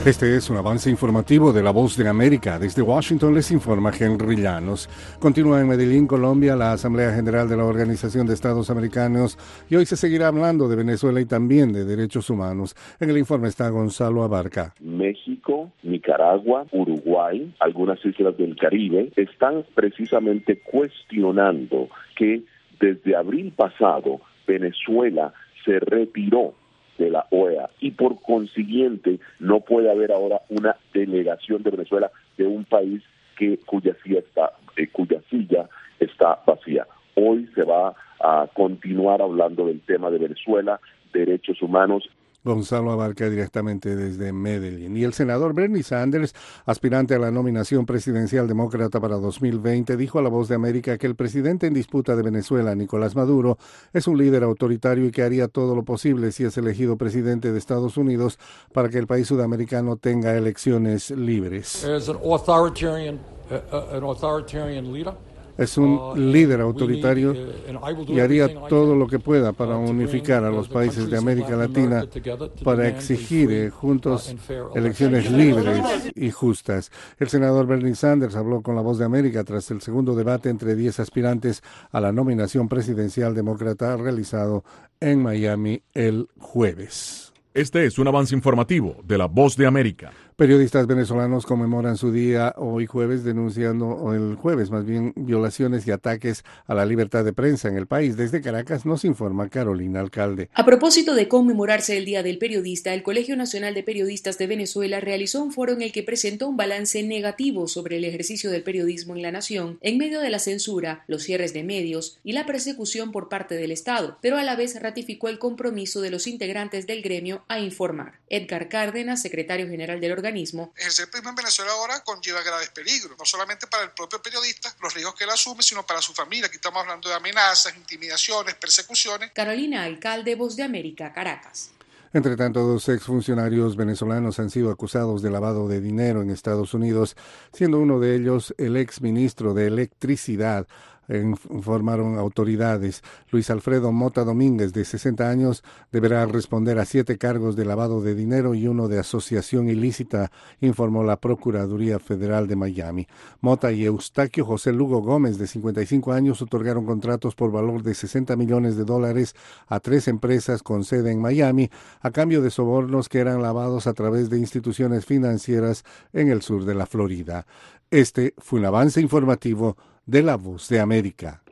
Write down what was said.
Este es un avance informativo de La Voz de América. Desde Washington les informa Henry Llanos. Continúa en Medellín, Colombia, la Asamblea General de la Organización de Estados Americanos y hoy se seguirá hablando de Venezuela y también de derechos humanos. En el informe está Gonzalo Abarca. México, Nicaragua, Uruguay, algunas islas del Caribe están precisamente cuestionando que desde abril pasado Venezuela se retiró de la OEA y por consiguiente no puede haber ahora una delegación de Venezuela de un país cuya silla está vacía. Hoy se va a continuar hablando del tema de Venezuela, derechos humanos. Gonzalo Abarca directamente desde Medellín. Y el senador Bernie Sanders, aspirante a la nominación presidencial demócrata para 2020, dijo a La Voz de América que el presidente en disputa de Venezuela, Nicolás Maduro, es un líder autoritario y que haría todo lo posible si es elegido presidente de Estados Unidos para que el país sudamericano tenga elecciones libres. Es un líder autoritario y haría todo lo que pueda para unificar a los países de América Latina para exigir juntos elecciones libres y justas. El senador Bernie Sanders habló con La Voz de América tras el segundo debate entre 10 aspirantes a la nominación presidencial demócrata realizado en Miami el jueves. Este es un avance informativo de La Voz de América. Periodistas venezolanos conmemoran su día hoy jueves, denunciando el jueves más bien violaciones y ataques a la libertad de prensa en el país. Desde Caracas nos informa Carolina Alcalde. A propósito de conmemorarse el Día del Periodista, el Colegio Nacional de Periodistas de Venezuela realizó un foro en el que presentó un balance negativo sobre el ejercicio del periodismo en la nación, en medio de la censura, los cierres de medios y la persecución por parte del Estado, pero a la vez ratificó el compromiso de los integrantes del gremio a informar. Edgar Cárdenas, secretario general del organismo. Ejercer periodismo en Venezuela ahora conlleva graves peligros, no solamente para el propio periodista, los riesgos que él asume, sino para su familia. Aquí estamos hablando de amenazas, intimidaciones, persecuciones. Carolina Alcalde, Voz de América, Caracas. Entre tanto, 2 exfuncionarios venezolanos han sido acusados de lavado de dinero en Estados Unidos, siendo uno de ellos el exministro de Electricidad, informaron autoridades. Luis Alfredo Mota Domínguez, de 60 años, deberá responder a 7 cargos de lavado de dinero y 1 de asociación ilícita, informó la Procuraduría Federal de Miami. Mota y Eustaquio José Lugo Gómez, de 55 años, otorgaron contratos por valor de $60 millones a 3 empresas con sede en Miami, a cambio de sobornos que eran lavados a través de instituciones financieras en el sur de la Florida. Este fue un avance informativo de La Voz de América.